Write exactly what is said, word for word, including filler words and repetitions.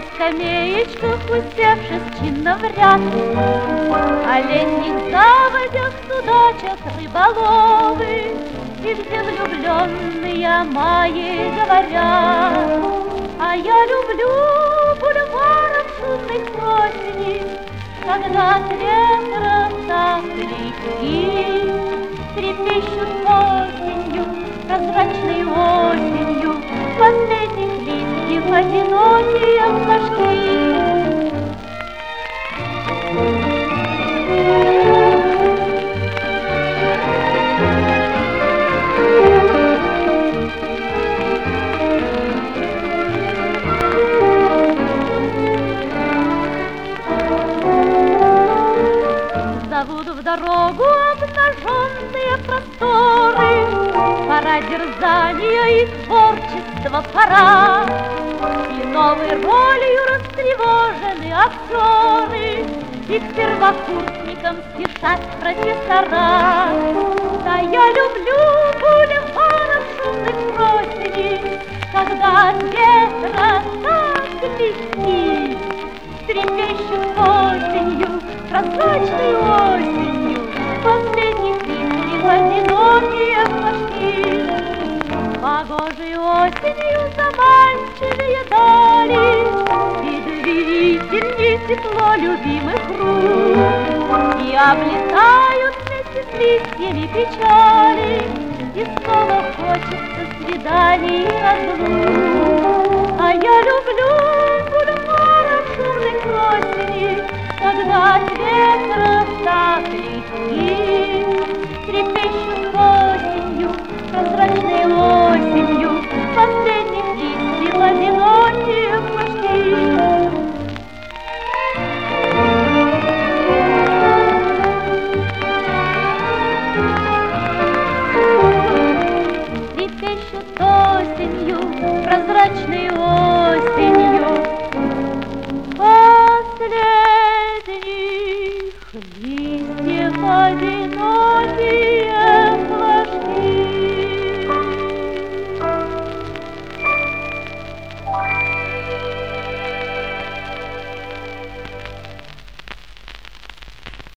скамеечках, усевшись чинно в ряд, о летних заводях судачат рыболовы, и где влюбленные о мае говорят. А я люблю бульваром шумных просени, когда от ветра так легки трепещут осенью, прозрачной осенью, последних листьев одинокие флажки. Зовут в дорогу обнаженные просторы, пора дерзания и творчества пора, и новой ролью растревожены актеры, и к первокурсникам спешат профессора. Да я люблю бульваров шумных просеней, когда от ветра так легки трепещут осенью, прозрачной осенью, последних листьев одинокие флажки. Погожей осенью заманчивые дали, и доверительней тепло любимых рук, и облетают вместе с листьями печали, и снова хочется свиданий и разлук. А я люблю